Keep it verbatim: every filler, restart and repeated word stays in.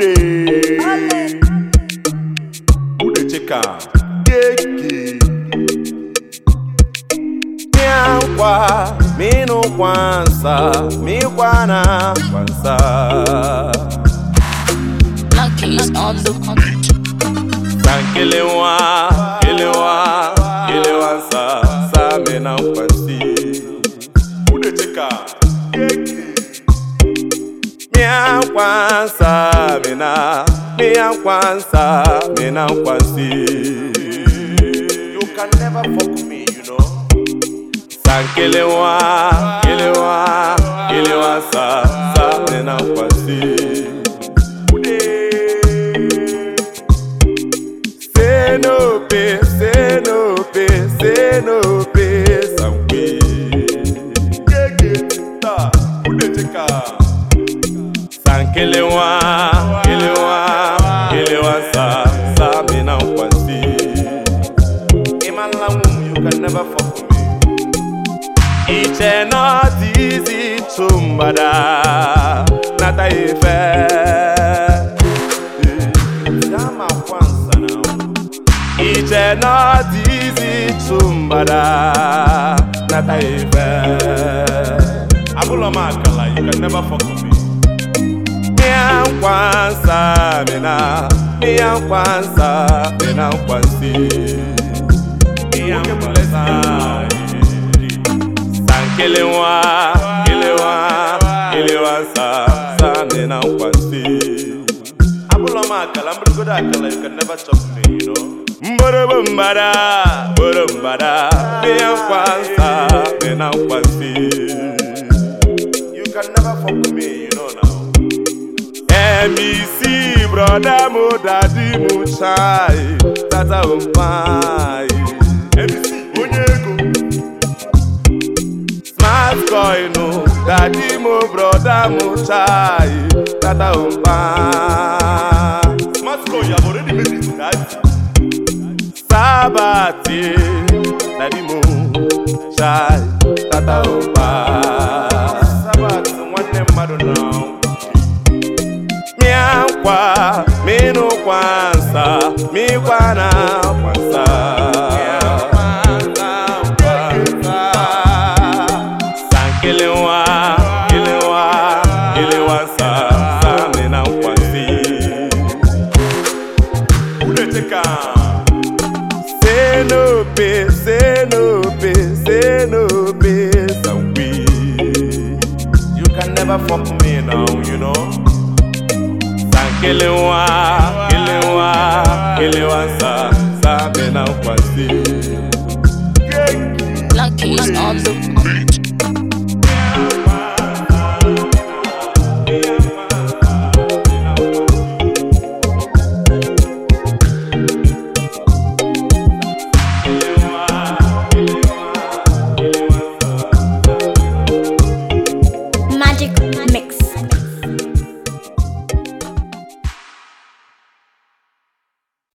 Ude Ude cheka Keke Miankwa Minu kwansa Mikwana kwansa Lucky's on the beat. Sankelewa Kelewa Kelewa sa Sa mena kwansi Ude cheka Keke Miankwansa Mina Miankwansa Mina kwansi. You can never fuck me, you know. Sankelewa Kelewa Kelewa sa Sa mena kwansi. Say no pay, say no pay, say no pay, Sankwe. Sankelewa, Kelewa, Kelewa sa, sa mina kwansi. Imanlamu, you can never fuck with me. It's not easy to mbada, nata ife. Yama kwansa now. It's not easy to mbada, nata ife. Abula makala, you can never fuck with me. Miankwansa mina, miankwansa mina kwansi. Miankwansa Sankelewa, Kelewa, Kelewa sa sa mina kwansi. Abula makala, mbugoda akala, you can never chop me, you know. Mborobumbada, mborobumbada, miankwansa mina kwansi. You can never fuck me, you know now. M E C, brother, mo daddy, mo chai, tata umpai. M E C, onyego. Smart coin, no, daddy, mo brother, mo chai, tata umpai. Smart coin, you have already made it, daddy. Sabati, daddy, mo chai, tata umpai. Sabati, one name, Madonna. Miankwa, minu kwansa, mikwana kwansa. Sankelewa, Kelewa, Kelewa sa, sa mina kwansi. Ude cheka. Say no pay, say no pay, say no pay, Sankwe. You can never fuck me now, you know. Kelewa, Kelewa, Kelewa sa, sa mina kwansi. Lucky's on the beat.